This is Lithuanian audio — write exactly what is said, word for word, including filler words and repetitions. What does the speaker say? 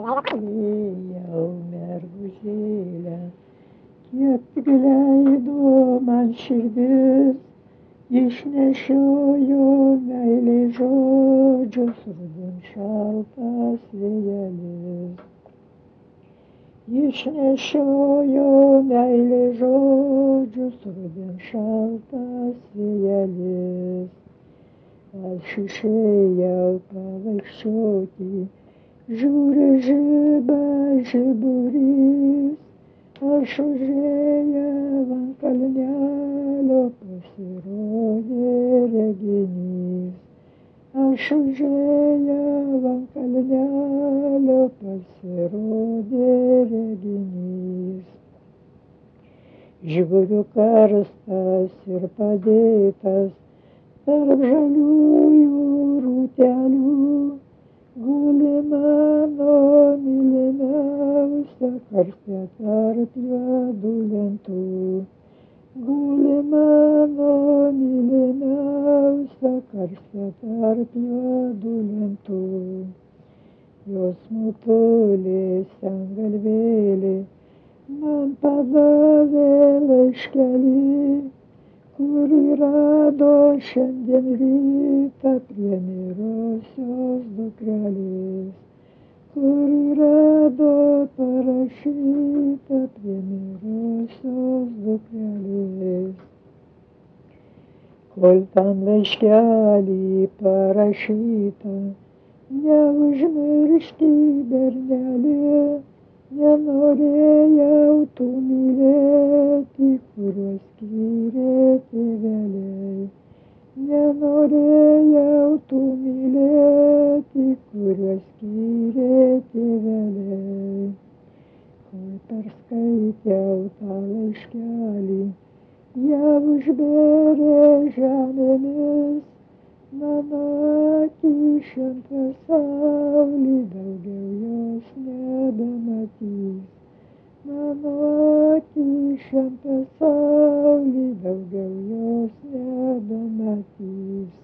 Jau mergužėlę, kiek tik leido man širdis, išnešiojo meilės žodžius rudin šaltas vėjelis. Išnešiojo meilės žodžius rudin šaltas vėjelis. Aš išėjau pavaikščioti, žiūri žiba žiburys, aš užėjau ant kalnelio, pasirodė reginys. Aš užėjau ant kalnelio, pasirodė reginys. Žiburių karstas ir padėtas tarp žaliųjų rūtelių, guli mano mylimiausia karste tarp juodų lentų. Guli mano mylimiausia karste tarp juodų lentų. Jos mutulė sengalvėlė man padavė laiškelį, kurį rado šiandien rytą prie mirosios dukrelės. Kurį rado parašyta prie mirosios dukrelės. Kol tam laiškelį parašyta, neužmirški bernelė, nenorėjau tų mylėti, kuriuos skyrė tėveliai. Nenorėjau tų mylėti, kuriuos skyrė tėveliai. Kol perskaitėu tą laiškelį, jau užbėrė žemėmis, mano akys šiam pasauly daugiau jos nebematys. Mano akys šiam pasauly daugiau jos nebematys.